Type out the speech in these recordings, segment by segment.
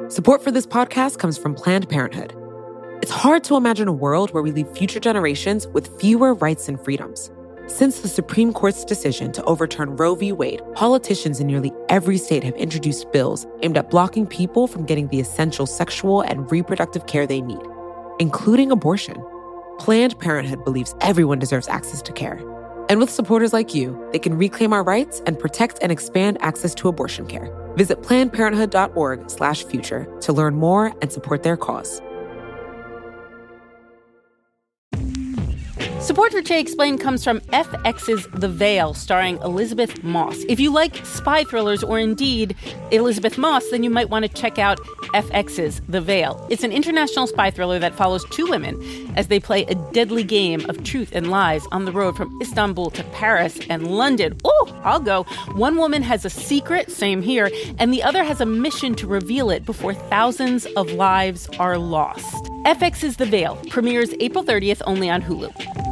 Support for this podcast comes from Planned Parenthood. It's hard to imagine a world where we leave future generations with fewer rights and freedoms. Since the Supreme Court's decision to overturn Roe v. Wade, politicians in nearly every state have introduced bills aimed at blocking people from getting the essential sexual and reproductive care they need, including abortion. Planned Parenthood believes everyone deserves access to care. And with supporters like you, they can reclaim our rights and protect and expand access to abortion care. Visit PlannedParenthood.org/future to learn more and support their cause. Support for Che Explained comes from FX's The Veil, starring Elizabeth Moss. If you like spy thrillers or indeed Elizabeth Moss, then you might want to check out FX's The Veil. It's an international spy thriller that follows two women as they play a deadly game of truth and lies on the road from Istanbul to Paris and London. Oh, I'll go. One woman has a secret, same here, and the other has a mission to reveal it before thousands of lives are lost. FX's The Veil premieres April 30th only on Hulu.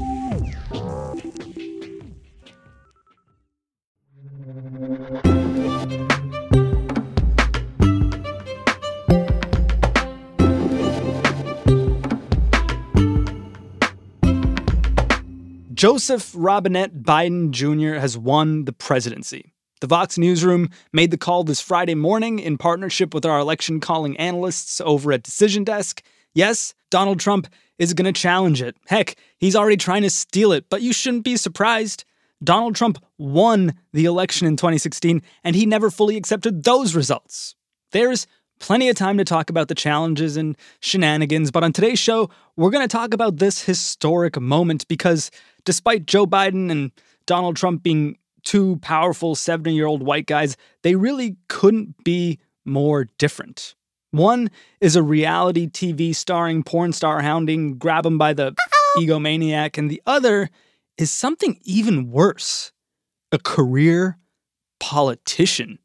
Joseph Robinette Biden Jr. has won the presidency. The Vox Newsroom made the call this Friday morning in partnership with our election calling analysts over at Decision Desk. Yes, Donald Trump is going to challenge it. Heck, he's already trying to steal it, but you shouldn't be surprised. Donald Trump won the election in 2016, and he never fully accepted those results. There's plenty of time to talk about the challenges and shenanigans, but on today's show, we're going to talk about this historic moment because despite Joe Biden and Donald Trump being two powerful 70-year-old white guys, they really couldn't be more different. One is a reality TV starring porn star hounding, grab him by the egomaniac, and the other is something even worse, a career politician.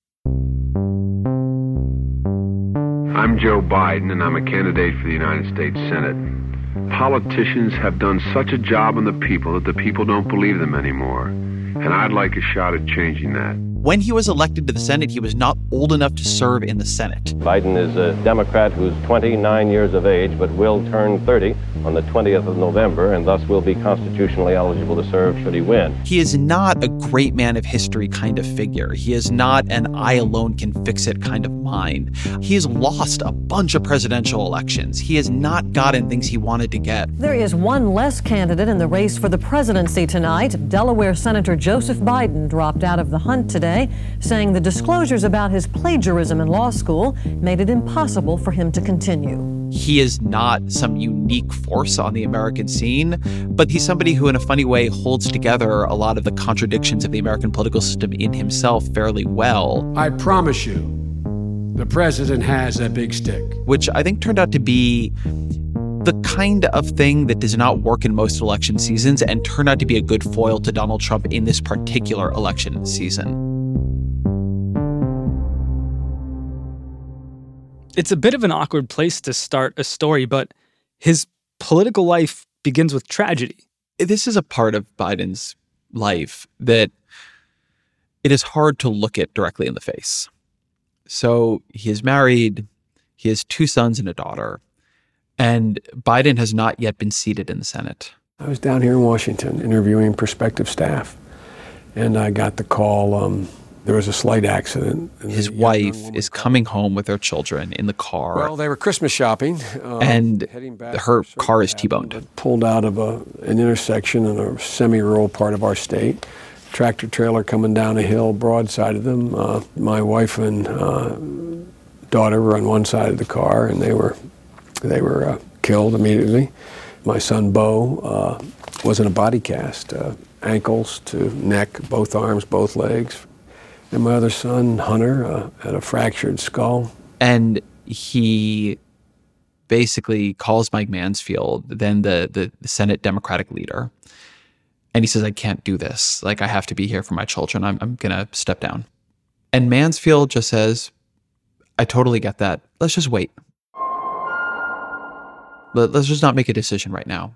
I'm Joe Biden, and I'm a candidate for the United States Senate. Politicians have done such a job on the people that the people don't believe them anymore. And I'd like a shot at changing that. When he was elected to the Senate, he was not old enough to serve in the Senate. Biden is a Democrat who's 29 years of age, but will turn 30 on the 20th of November, and thus will be constitutionally eligible to serve should he win. He is not a great man of history kind of figure. He is not an I alone can fix it kind of mind. He has lost a bunch of presidential elections. He has not gotten things he wanted to get. There is one less candidate in the race for the presidency tonight. Delaware Senator Joseph Biden dropped out of the hunt today, saying the disclosures about his plagiarism in law school made it impossible for him to continue. He is not some unique force on the American scene, but he's somebody who, in a funny way, holds together a lot of the contradictions of the American political system in himself fairly well. I promise you, the president has a big stick. Which I think turned out to be the kind of thing that does not work in most election seasons and turned out to be a good foil to Donald Trump in this particular election season. It's a bit of an awkward place to start a story, but his political life begins with tragedy. This is a part of Biden's life that it is hard to look at directly in the face. So he is married, he has two sons and a daughter, and Biden has not yet been seated in the Senate. I was down here in Washington interviewing prospective staff, and I got the call, there was a slight accident. His wife is coming home with her children in the car. Well, they were Christmas shopping. And her car is T-boned. Pulled out of an intersection in a semi-rural part of our state. Tractor trailer coming down a hill broadside of them. My wife and daughter were on one side of the car, and they were killed immediately. My son, Bo, was in a body cast, ankles to neck, both arms, both legs. And my other son, Hunter, had a fractured skull. And he basically calls Mike Mansfield, then the Senate Democratic leader. And he says, I can't do this. Like, I have to be here for my children. I'm going to step down. And Mansfield just says, I totally get that. Let's just wait. Let's just not make a decision right now.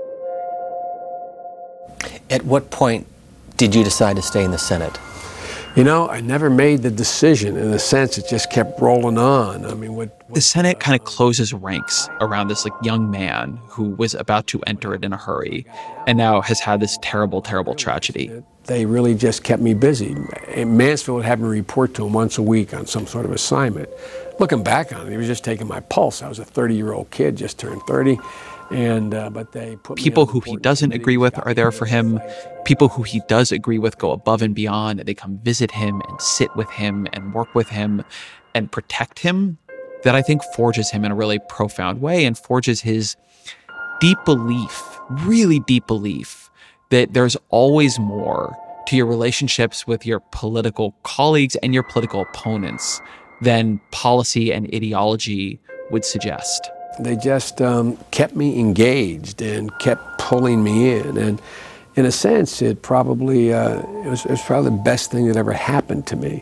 At what point did you decide to stay in the Senate? You know, I never made the decision. In a sense, it just kept rolling on. I mean, the Senate kind of closes ranks around this young man who was about to enter it in a hurry and now has had this terrible, terrible tragedy. They really just kept me busy. Mansfield would have me report to him once a week on some sort of assignment. Looking back on it, he was just taking my pulse. I was a 30-year-old kid, just turned 30. But they put people who he doesn't agree with are there for him. People who he does agree with go above and beyond. They come visit him and sit with him and work with him and protect him. That I think forges him in a really profound way and forges his deep belief, really deep belief, that there's always more to your relationships with your political colleagues and your political opponents than policy and ideology would suggest. They just kept me engaged and kept pulling me in. And in a sense, it probably it was probably the best thing that ever happened to me.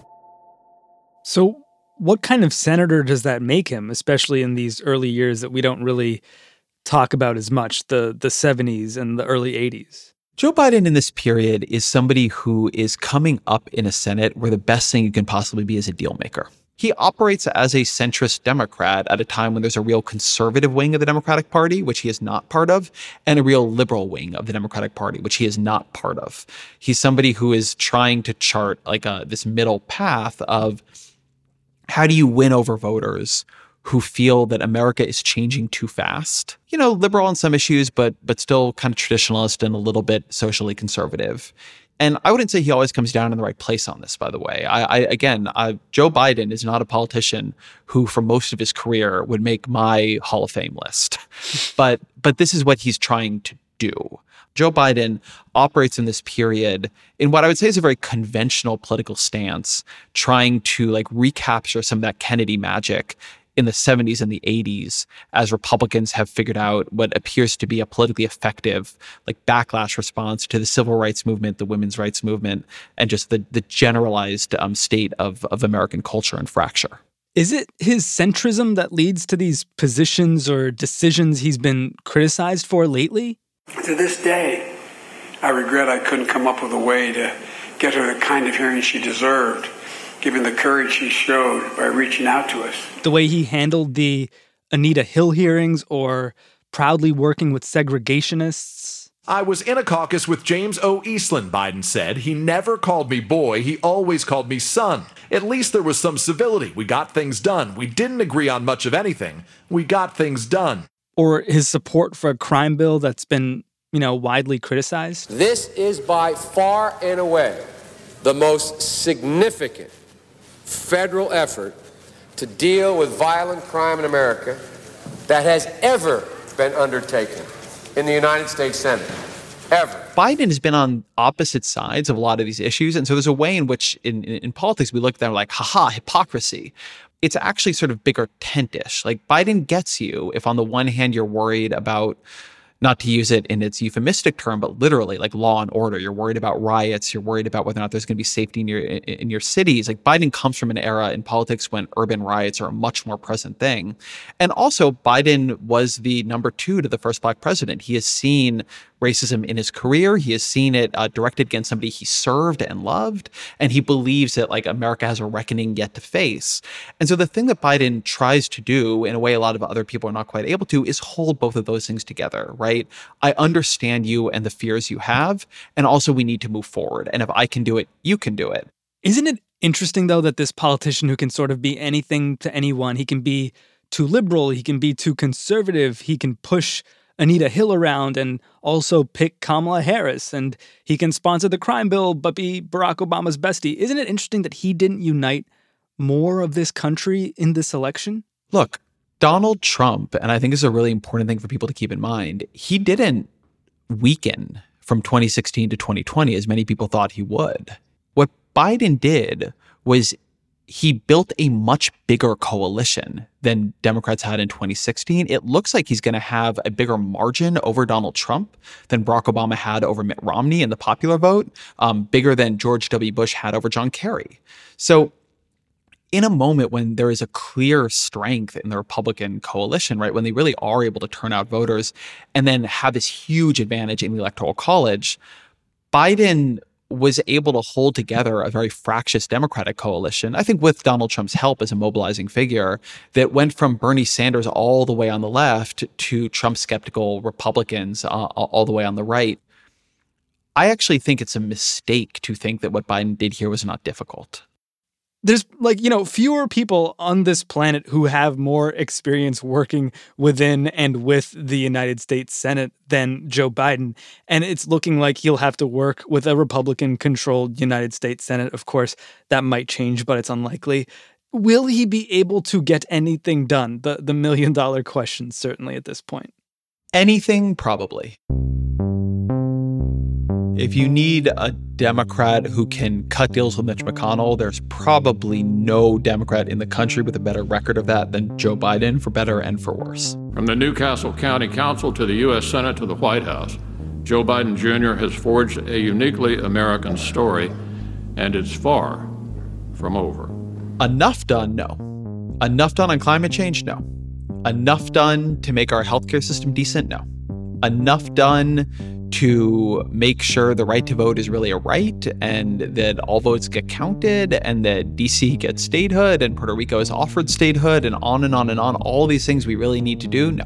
So what kind of senator does that make him, especially in these early years that we don't really talk about as much, the 70s and the early 80s? Joe Biden in this period is somebody who is coming up in a Senate where the best thing you can possibly be is a deal maker. He operates as a centrist Democrat at a time when there's a real conservative wing of the Democratic Party, which he is not part of, and a real liberal wing of the Democratic Party, which he is not part of. He's somebody who is trying to chart this middle path of how do you win over voters who feel that America is changing too fast? You know, liberal on some issues, but still kind of traditionalist and a little bit socially conservative. And I wouldn't say he always comes down in the right place on this, by the way. Joe Biden is not a politician who, for most of his career, would make my Hall of Fame list. But this is what he's trying to do. Joe Biden operates in this period in what I would say is a very conventional political stance, trying to recapture some of that Kennedy magic in the 70s and the 80s as Republicans have figured out what appears to be a politically effective backlash response to the civil rights movement, the women's rights movement, and just the generalized state of American culture and fracture. Is it his centrism that leads to these positions or decisions he's been criticized for lately? To this day, I regret I couldn't come up with a way to get her the kind of hearing she deserved, given the courage she showed by reaching out to us. The way he handled the Anita Hill hearings or proudly working with segregationists. I was in a caucus with James O. Eastland, Biden said. He never called me boy. He always called me son. At least there was some civility. We got things done. We didn't agree on much of anything. We got things done. Or his support for a crime bill that's been, widely criticized. This is by far and away the most significant federal effort to deal with violent crime in America that has ever been undertaken in the United States Senate, ever. Biden has been on opposite sides of a lot of these issues. And so there's a way in which in politics, we look at them like, haha, hypocrisy. It's actually sort of bigger tent-ish. Biden gets you if on the one hand you're worried about, not to use it in its euphemistic term, but literally law and order. You're worried about riots. You're worried about whether or not there's going to be safety in your cities. Biden comes from an era in politics when urban riots are a much more present thing. And also Biden was the number 2 to the first black president. He has seen racism in his career. He has seen it directed against somebody he served and loved. And he believes that America has a reckoning yet to face. And so the thing that Biden tries to do in a way a lot of other people are not quite able to is hold both of those things together, right? I understand you and the fears you have. And also we need to move forward. And if I can do it, you can do it. Isn't it interesting, though, that this politician who can sort of be anything to anyone, he can be too liberal, he can be too conservative, he can push Anita Hill around and also pick Kamala Harris, and he can sponsor the crime bill but be Barack Obama's bestie. Isn't it interesting that he didn't unite more of this country in this election? Look, Donald Trump, and I think this is a really important thing for people to keep in mind, he didn't weaken from 2016 to 2020 as many people thought he would. What Biden did was he built a much bigger coalition than Democrats had in 2016. It looks like he's going to have a bigger margin over Donald Trump than Barack Obama had over Mitt Romney in the popular vote, bigger than George W. Bush had over John Kerry. So in a moment when there is a clear strength in the Republican coalition, right, when they really are able to turn out voters and then have this huge advantage in the Electoral College, Biden was able to hold together a very fractious Democratic coalition, I think with Donald Trump's help as a mobilizing figure, that went from Bernie Sanders all the way on the left to Trump-skeptical Republicans all the way on the right. I actually think it's a mistake to think that what Biden did here was not difficult. There's fewer people on this planet who have more experience working within and with the United States Senate than Joe Biden. And it's looking like he'll have to work with a Republican-controlled United States Senate. Of course, that might change, but it's unlikely. Will he be able to get anything done? The million-dollar question, certainly at this point. Anything, probably. If you need a Democrat who can cut deals with Mitch McConnell, there's probably no Democrat in the country with a better record of that than Joe Biden, for better and for worse. From the Newcastle County Council to the U.S. Senate to the White House, Joe Biden Jr. has forged a uniquely American story, and it's far from over. Enough done? No. Enough done on climate change? No. Enough done to make our healthcare system decent? No. Enough done to make sure the right to vote is really a right and that all votes get counted and that DC gets statehood and Puerto Rico is offered statehood and on and on and on. All these things we really need to do? No.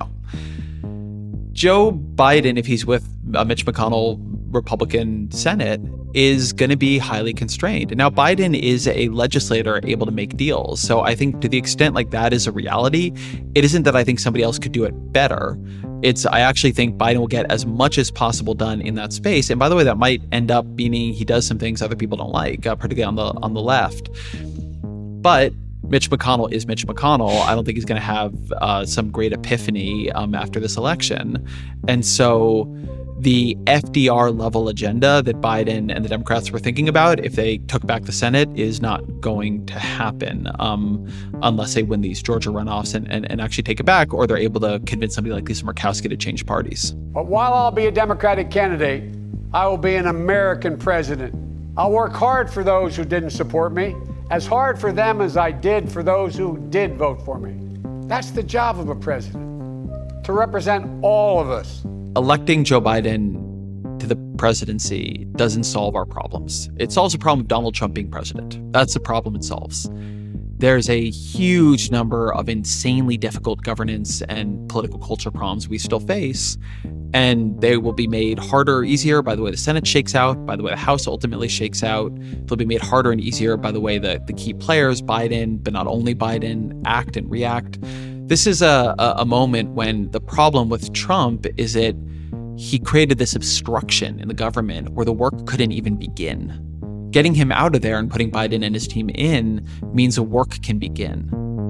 Joe Biden, if he's with a Mitch McConnell Republican Senate, is going to be highly constrained. Now, Biden is a legislator able to make deals. So I think to the extent like that is a reality, it isn't that I think somebody else could do it better. I actually think Biden will get as much as possible done in that space. And by the way, that might end up meaning he does some things other people don't like, particularly on the left. But Mitch McConnell is Mitch McConnell. I don't think he's going to have some great epiphany after this election. And so the FDR level agenda that Biden and the Democrats were thinking about, if they took back the Senate, is not going to happen unless they win these Georgia runoffs and actually take it back, or they're able to convince somebody like Lisa Murkowski to change parties. But while I'll be a Democratic candidate, I will be an American president. I'll work hard for those who didn't support me, as hard for them as I did for those who did vote for me. That's the job of a president, to represent all of us. Electing Joe Biden to the presidency doesn't solve our problems. It solves the problem of Donald Trump being president. That's the problem it solves. There's a huge number of insanely difficult governance and political culture problems we still face, and they will be made harder or easier by the way the Senate shakes out, by the way the House ultimately shakes out. They'll be made harder and easier by the way the key players, Biden, but not only Biden, act and react. This is a moment when the problem with Trump is that he created this obstruction in the government where the work couldn't even begin. Getting him out of there and putting Biden and his team in means the work can begin.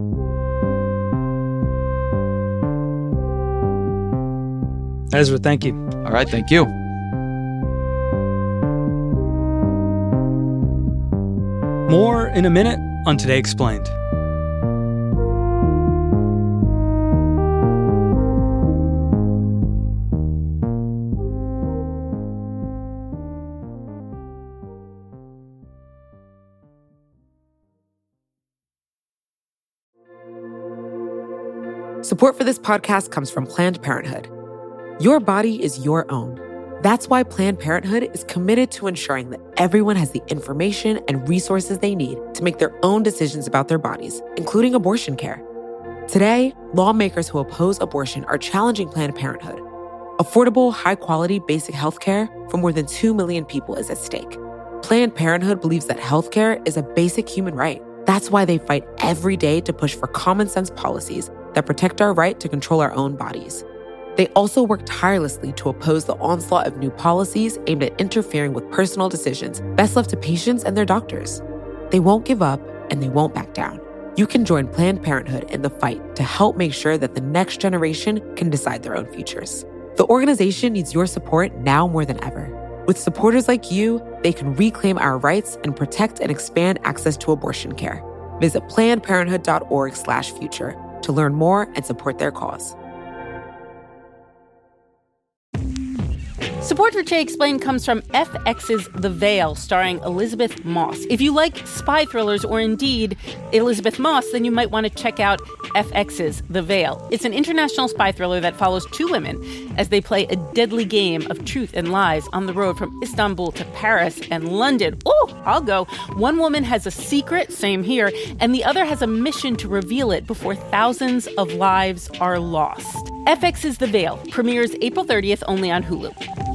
Ezra, thank you. All right, thank you. More in a minute on Today Explained. Support for this podcast comes from Planned Parenthood. Your body is your own. That's why Planned Parenthood is committed to ensuring that everyone has the information and resources they need to make their own decisions about their bodies, including abortion care. Today, lawmakers who oppose abortion are challenging Planned Parenthood. Affordable, high-quality basic health care for more than 2 million people is at stake. Planned Parenthood believes that health care is a basic human right. That's why they fight every day to push for common-sense policies that protect our right to control our own bodies. They also work tirelessly to oppose the onslaught of new policies aimed at interfering with personal decisions best left to patients and their doctors. They won't give up, and they won't back down. You can join Planned Parenthood in the fight to help make sure that the next generation can decide their own futures. The organization needs your support now more than ever. With supporters like you, they can reclaim our rights and protect and expand access to abortion care. Visit PlannedParenthood.org/future to learn more and support their cause. Support for Che Explained comes from FX's The Veil, starring Elizabeth Moss. If you like spy thrillers or indeed Elizabeth Moss, then you might want to check out FX's The Veil. It's an international spy thriller that follows two women as they play a deadly game of truth and lies on the road from Istanbul to Paris and London. Oh, I'll go. One woman has a secret, same here, and the other has a mission to reveal it before thousands of lives are lost. FX's The Veil premieres April 30th only on Hulu.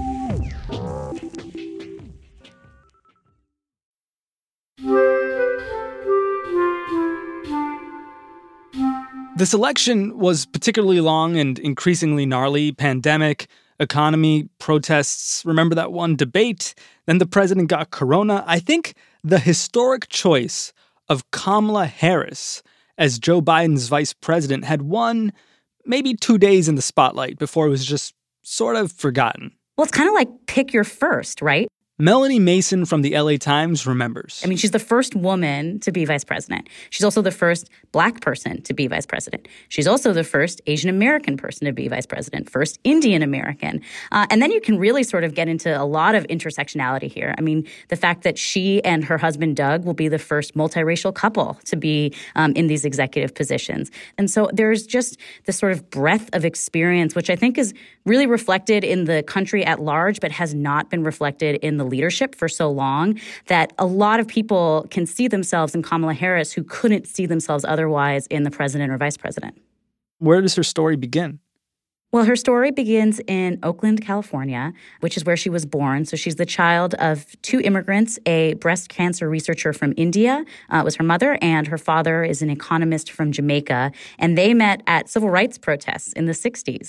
This election was particularly long and increasingly gnarly. Pandemic, economy, protests. Remember that one debate? Then the president got corona. I think the historic choice of Kamala Harris as Joe Biden's vice president had won maybe 2 days in the spotlight before it was just sort of forgotten. Well, it's kind of like pick your first, right? Melanie Mason from the LA Times remembers. I mean, she's the first woman to be vice president. She's also the first Black person to be vice president. She's also the first Asian American person to be vice president, first Indian American. And then you can really sort of get into a lot of intersectionality here. I mean, the fact that she and her husband, Doug, will be the first multiracial couple to be in these executive positions. And so there's just this sort of breadth of experience, which I think is really reflected in the country at large, but has not been reflected in the leadership for so long, that a lot of people can see themselves in Kamala Harris who couldn't see themselves otherwise in the president or vice president. Where does her story begin? Well, her story begins in Oakland, California, which is where she was born. So she's the child of two immigrants. A breast cancer researcher from India was her mother, and her father is an economist from Jamaica. And they met at civil rights protests in the 60s.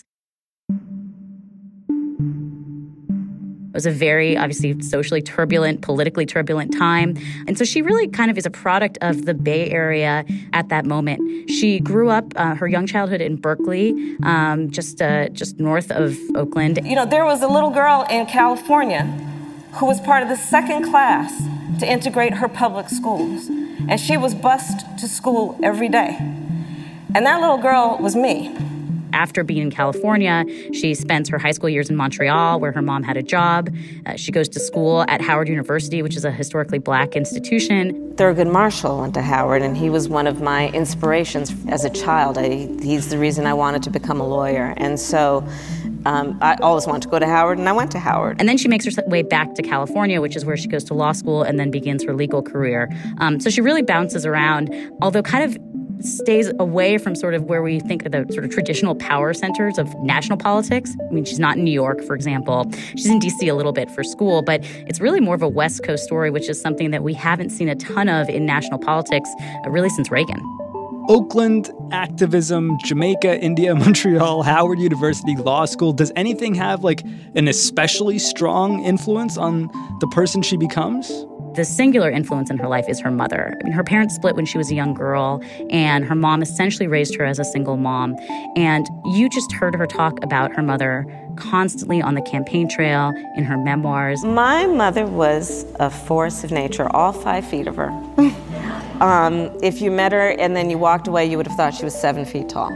It was a very, obviously, socially turbulent, politically turbulent time. And so she really kind of is a product of the Bay Area at that moment. She grew up her young childhood in Berkeley, just north of Oakland. You know, there was a little girl in California who was part of the second class to integrate her public schools. And she was bused to school every day. And that little girl was me. After being in California, she spends her high school years in Montreal, where her mom had a job. She goes to school at Howard University, which is a historically Black institution. Thurgood Marshall went to Howard, and he was one of my inspirations as a child. He's the reason I wanted to become a lawyer. And so I always wanted to go to Howard, and I went to Howard. And then she makes her way back to California, which is where she goes to law school and then begins her legal career. So she really bounces around, although kind of stays away from sort of where we think of the sort of traditional power centers of national politics. I mean, she's not in New York, for example. She's in D.C. a little bit for school, but it's really more of a West Coast story, which is something that we haven't seen a ton of in national politics really since Reagan. Oakland, activism, Jamaica, India, Montreal, Howard University, law school. Does anything have like an especially strong influence on the person she becomes? The singular influence in her life is her mother. I mean, her parents split when she was a young girl, and her mom essentially raised her as a single mom. And you just heard her talk about her mother constantly on the campaign trail, in her memoirs. My mother was a force of nature, all 5 feet of her. If you met her and then you walked away, you would have thought she was 7 feet tall.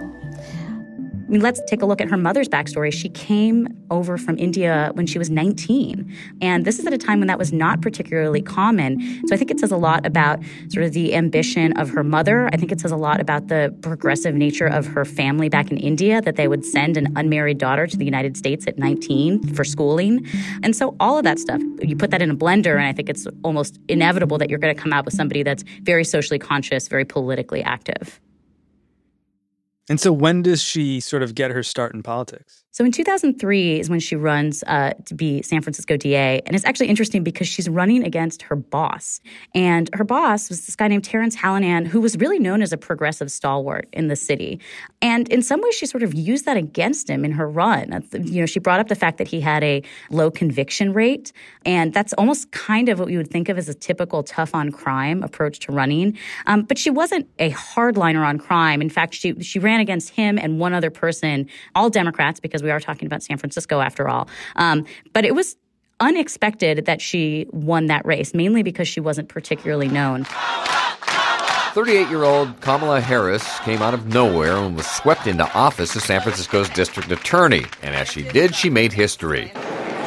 I mean, let's take a look at her mother's backstory. She came over from India when she was 19. And this is at a time when that was not particularly common. So I think it says a lot about sort of the ambition of her mother. I think it says a lot about the progressive nature of her family back in India, that they would send an unmarried daughter to the United States at 19 for schooling. And so all of that stuff, you put that in a blender, and I think it's almost inevitable that you're going to come out with somebody that's very socially conscious, very politically active. And so when does she sort of get her start in politics? So in 2003 is when she runs to be San Francisco DA. And it's actually interesting because she's running against her boss. And her boss was this guy named Terrence Hallinan, who was really known as a progressive stalwart in the city. And in some ways, she sort of used that against him in her run. You know, she brought up the fact that he had a low conviction rate. And that's almost kind of what we would think of as a typical tough-on-crime approach to running. But she wasn't a hardliner on crime. In fact, she ran against him and one other person, all Democrats, because we are talking about San Francisco after all. But it was unexpected that she won that race, mainly because she wasn't particularly known. 38-year-old Kamala Harris came out of nowhere and was swept into office as San Francisco's district attorney. And as she did, she made history.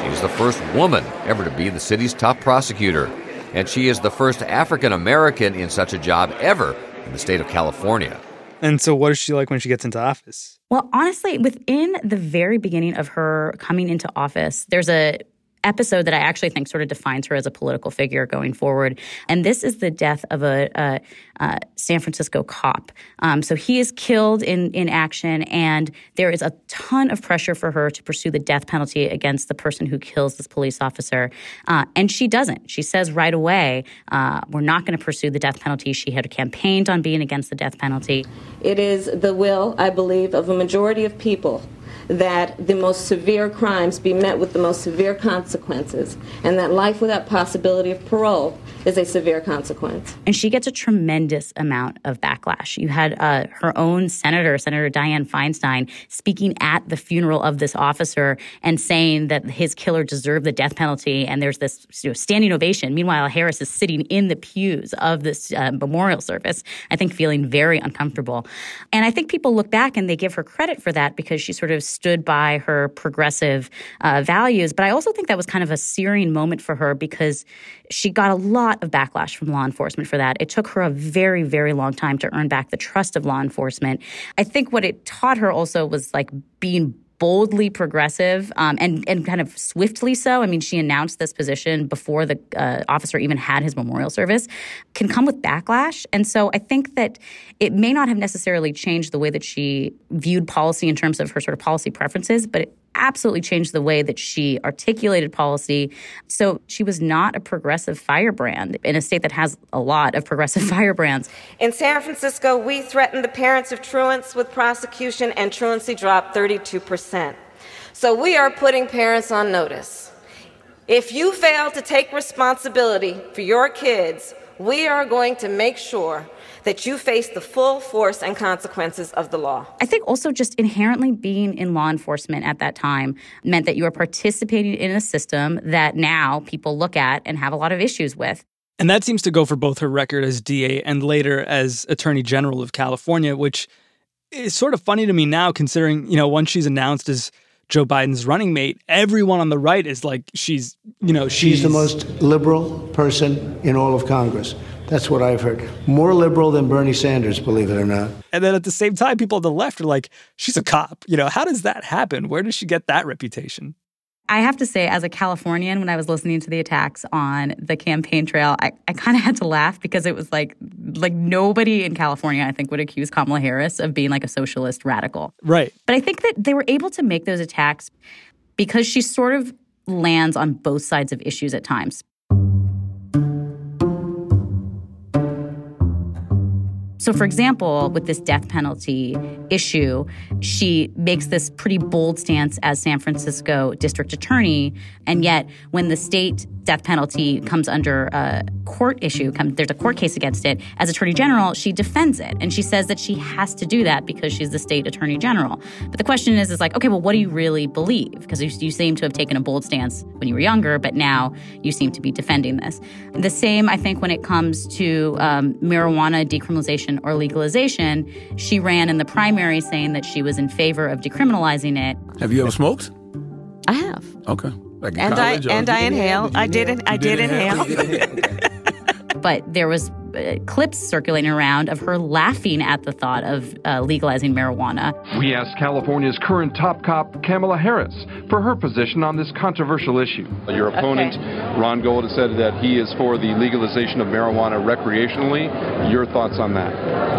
She's the first woman ever to be the city's top prosecutor. And she is the first African American in such a job ever in the state of California. And so what is she like when she gets into office? Well, honestly, within the very beginning of her coming into office, there's a episode that I actually think sort of defines her as a political figure going forward. And this is the death of a San Francisco cop. So he is killed in action, and there is a ton of pressure for her to pursue the death penalty against the person who kills this police officer. And she doesn't. She says right away, we're not going to pursue the death penalty. She had campaigned on being against the death penalty. It is the will, I believe, of a majority of people that the most severe crimes be met with the most severe consequences, and that life without possibility of parole is a severe consequence. And she gets a tremendous amount of backlash. You had her own Senator Dianne Feinstein, speaking at the funeral of this officer and saying that his killer deserved the death penalty, and there's this standing ovation. Meanwhile, Harris is sitting in the pews of this memorial service, I think feeling very uncomfortable. And I think people look back and they give her credit for that because she sort of stood by her progressive values. But I also think that was kind of a searing moment for her because she got a lot of backlash from law enforcement for that. It took her a very, very long time to earn back the trust of law enforcement. I think what it taught her also was like being boldly progressive and kind of swiftly so. I mean, she announced this position before the officer even had his memorial service, can come with backlash. And so I think that it may not have necessarily changed the way that she viewed policy in terms of her sort of policy preferences, but it absolutely changed the way that she articulated policy. So she was not a progressive firebrand in a state that has a lot of progressive firebrands. In San Francisco, we threatened the parents of truants with prosecution, and truancy dropped 32%. So we are putting parents on notice. If you fail to take responsibility for your kids, we are going to make sure that you face the full force and consequences of the law. I think also just inherently being in law enforcement at that time meant that you were participating in a system that now people look at and have a lot of issues with. And that seems to go for both her record as DA and later as Attorney General of California, which is sort of funny to me now considering, once she's announced as Joe Biden's running mate, everyone on the right is like, she's the most liberal person in all of Congress. That's what I've heard. More liberal than Bernie Sanders, believe it or not. And then at the same time, people on the left are like, she's a cop. How does that happen? Where does she get that reputation? I have to say, as a Californian, when I was listening to the attacks on the campaign trail, I kind of had to laugh because it was like nobody in California, I think, would accuse Kamala Harris of being like a socialist radical. Right. But I think that they were able to make those attacks because she sort of lands on both sides of issues at times. So, for example, with this death penalty issue, she makes this pretty bold stance as San Francisco district attorney. And yet, when the state death penalty comes under a court issue, there's a court case against it, as attorney general, she defends it. And she says that she has to do that because she's the state attorney general. But the question is like, okay, well, what do you really believe? Because you seem to have taken a bold stance when you were younger, but now you seem to be defending this. The same, I think, when it comes to marijuana decriminalization or legalization, she ran in the primary saying that she was in favor of decriminalizing it. Have you ever smoked? I have. Okay. Like and I inhale. I did inhale. But there was clips circulating around of her laughing at the thought of legalizing marijuana. We asked California's current top cop, Kamala Harris, for her position on this controversial issue. Your opponent, Ron Gold, has said that he is for the legalization of marijuana recreationally. Your thoughts on that?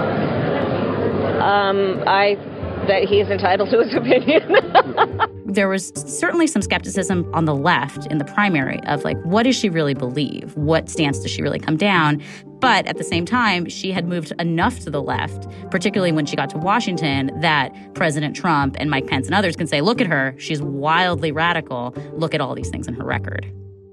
That he is entitled to his opinion. There was certainly some skepticism on the left in the primary of like, what does she really believe? What stance does she really come down? But at the same time, she had moved enough to the left, particularly when she got to Washington, that President Trump and Mike Pence and others can say, look at her, she's wildly radical. Look at all these things in her record.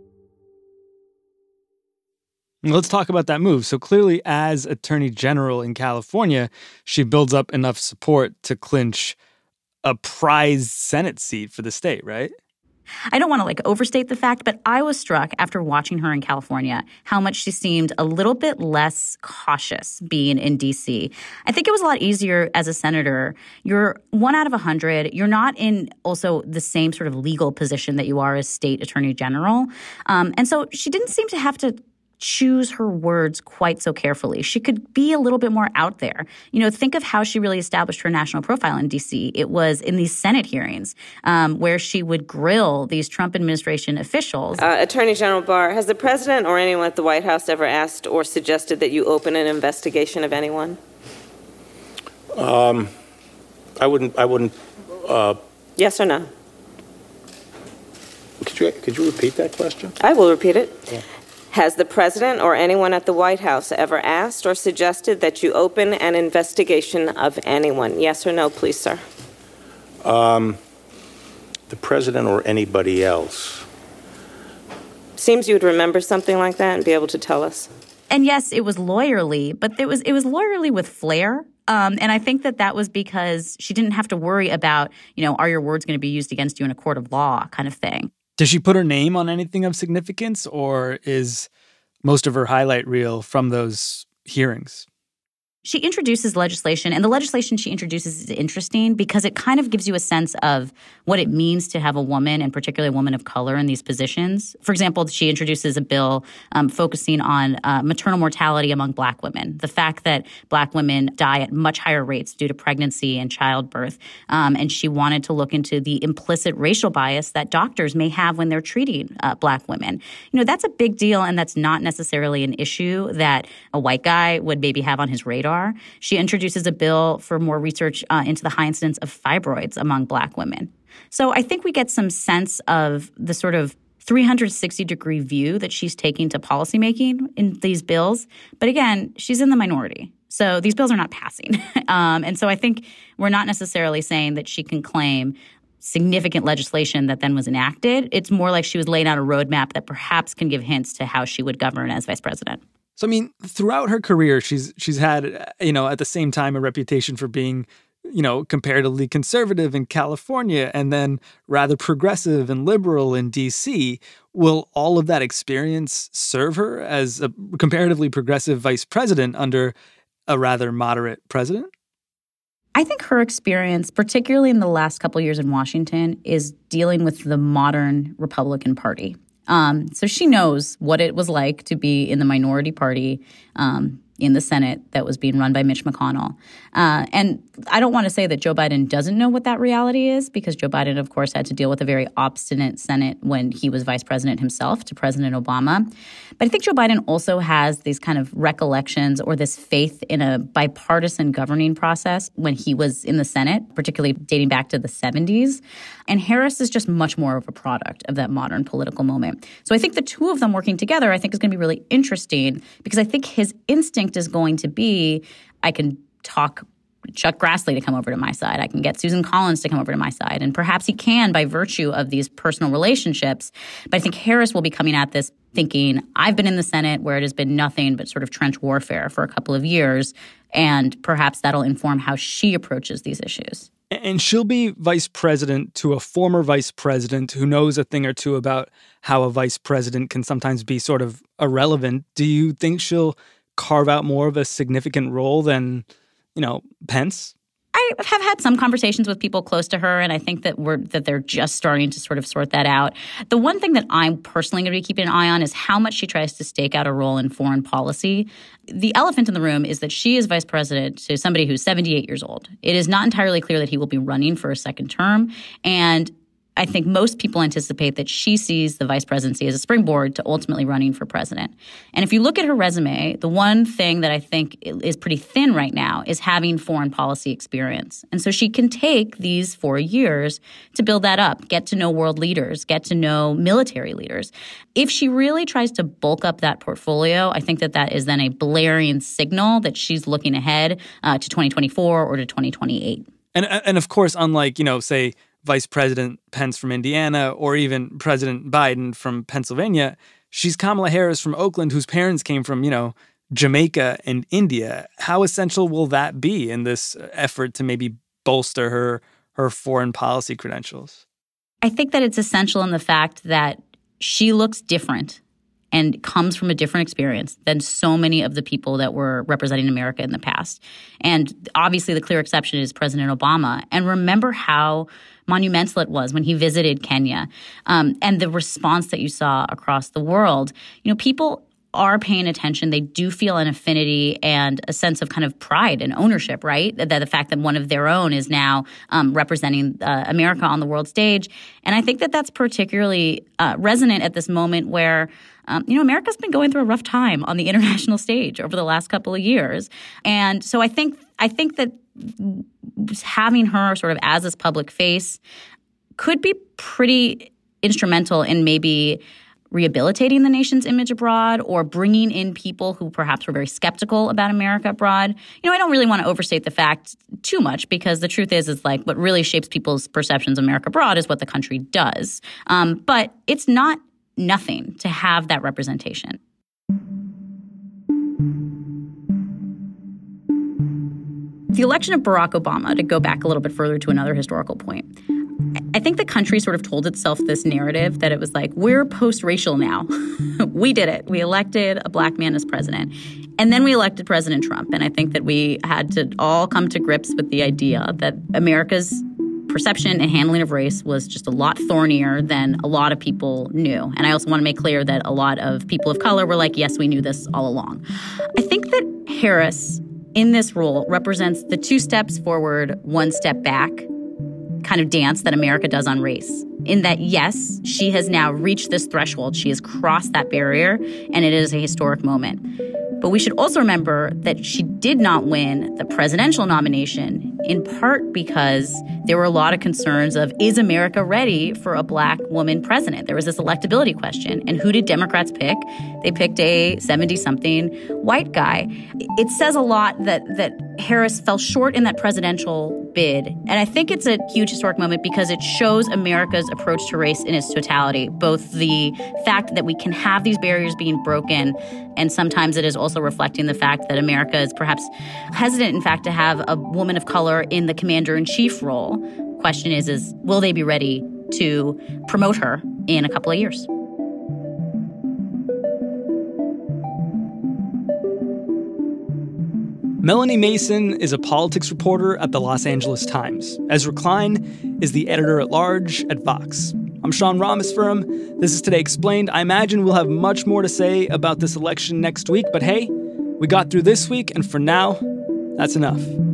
Let's talk about that move. So clearly, as Attorney General in California, she builds up enough support to clinch a prize Senate seat for the state, right? I don't want to overstate the fact, but I was struck after watching her in California how much she seemed a little bit less cautious being in D.C. I think it was a lot easier as a senator. You're 1 out of 100. You're not in also the same sort of legal position that you are as state attorney general. And so she didn't seem to have to choose her words quite so carefully. She could be a little bit more out there. Think of how she really established her national profile in D.C. It was in these Senate hearings where she would grill these Trump administration officials. Attorney General Barr, has the president or anyone at the White House ever asked or suggested that you open an investigation of anyone? I wouldn't. Yes or no? Could you repeat that question? I will repeat it. Yeah. Has the president or anyone at the White House ever asked or suggested that you open an investigation of anyone? Yes or no, please, sir? The president or anybody else? Seems you would remember something like that and be able to tell us. And yes, it was lawyerly, but it was lawyerly with flair. And I think that was because she didn't have to worry about, are your words going to be used against you in a court of law kind of thing. Does she put her name on anything of significance, or is most of her highlight reel from those hearings? She introduces legislation, and the legislation she introduces is interesting because it kind of gives you a sense of what it means to have a woman, and particularly a woman of color, in these positions. For example, she introduces a bill focusing on maternal mortality among Black women, the fact that Black women die at much higher rates due to pregnancy and childbirth. And she wanted to look into the implicit racial bias that doctors may have when they're treating Black women. That's a big deal, and that's not necessarily an issue that a white guy would maybe have on his radar. She introduces a bill for more research into the high incidence of fibroids among Black women. So I think we get some sense of the sort of 360-degree view that she's taking to policymaking in these bills. But again, she's in the minority. So these bills are not passing. And so I think we're not necessarily saying that she can claim significant legislation that then was enacted. It's more like she was laying out a roadmap that perhaps can give hints to how she would govern as vice president. So, throughout her career, she's had, at the same time, a reputation for being, comparatively conservative in California and then rather progressive and liberal in D.C. Will all of that experience serve her as a comparatively progressive vice president under a rather moderate president? I think her experience, particularly in the last couple of years in Washington, is dealing with the modern Republican Party. So she knows what it was like to be in the minority party in the Senate that was being run by Mitch McConnell. And I don't want to say that Joe Biden doesn't know what that reality is, because Joe Biden, of course, had to deal with a very obstinate Senate when he was vice president himself to President Obama. But I think Joe Biden also has these kind of recollections or this faith in a bipartisan governing process when he was in the Senate, particularly dating back to the 70s. And Harris is just much more of a product of that modern political moment. So I think the two of them working together, I think, is going to be really interesting, because I think his instinct is going to be, I can talk Chuck Grassley to come over to my side. I can get Susan Collins to come over to my side. And perhaps he can by virtue of these personal relationships. But I think Harris will be coming at this thinking, I've been in the Senate where it has been nothing but sort of trench warfare for a couple of years. And perhaps that'll inform how she approaches these issues. And she'll be vice president to a former vice president who knows a thing or two about how a vice president can sometimes be sort of irrelevant. Do you think she'll carve out more of a significant role than, Pence? I have had some conversations with people close to her, and I think that they're just starting to sort of sort that out. The one thing that I'm personally going to be keeping an eye on is how much she tries to stake out a role in foreign policy. The elephant in the room is that she is vice president to somebody who's 78 years old. It is not entirely clear that he will be running for a second term, and I think most people anticipate that she sees the vice presidency as a springboard to ultimately running for president. And if you look at her resume, the one thing that I think is pretty thin right now is having foreign policy experience. And so she can take these 4 years to build that up, get to know world leaders, get to know military leaders. If she really tries to bulk up that portfolio, I think that is then a blaring signal that she's looking ahead to 2024 or to 2028. And of course, unlike, say, Vice President Pence from Indiana or even President Biden from Pennsylvania, she's Kamala Harris from Oakland, whose parents came from, Jamaica and India. How essential will that be in this effort to maybe bolster her foreign policy credentials? I think that it's essential in the fact that she looks different and comes from a different experience than so many of the people that were representing America in the past. And obviously the clear exception is President Obama. And remember how monumental it was when he visited Kenya, and the response that you saw across the world. People are paying attention. They do feel an affinity and a sense of kind of pride and ownership, right? That the fact that one of their own is now representing America on the world stage. And I think that that's particularly resonant at this moment where America's been going through a rough time on the international stage over the last couple of years. And so I think that having her sort of as this public face could be pretty instrumental in maybe rehabilitating the nation's image abroad or bringing in people who perhaps were very skeptical about America abroad. I don't really want to overstate the fact too much because the truth is like what really shapes people's perceptions of America abroad is what the country does. But it's not nothing to have that representation. The election of Barack Obama, to go back a little bit further to another historical point, I think the country sort of told itself this narrative that it was like, we're post-racial now. We did it. We elected a black man as president. And then we elected President Trump. And I think that we had to all come to grips with the idea that America's perception and handling of race was just a lot thornier than a lot of people knew. And I also want to make clear that a lot of people of color were like, yes, we knew this all along. I think that Harris in this role represents the 2 steps forward, 1 step back kind of dance that America does on race. In that, yes, she has now reached this threshold. She has crossed that barrier, and it is a historic moment. But we should also remember that she did not win the presidential nomination, in part because there were a lot of concerns of, is America ready for a black woman president? There was this electability question. And who did Democrats pick? They picked a 70-something white guy. It says a lot that Harris fell short in that presidential bid. And I think it's a huge historic moment because it shows America's approach to race in its totality, both the fact that we can have these barriers being broken, and sometimes it is also reflecting the fact that America is perhaps hesitant, in fact, to have a woman of color in the commander-in-chief role. Question is will they be ready to promote her in a couple of years? Melanie Mason is a politics reporter at the Los Angeles Times. Ezra Klein is the editor-at-large at Vox. I'm Sean Rameswaram. This is Today Explained. I imagine we'll have much more to say about this election next week, but hey, we got through this week, and for now, that's enough.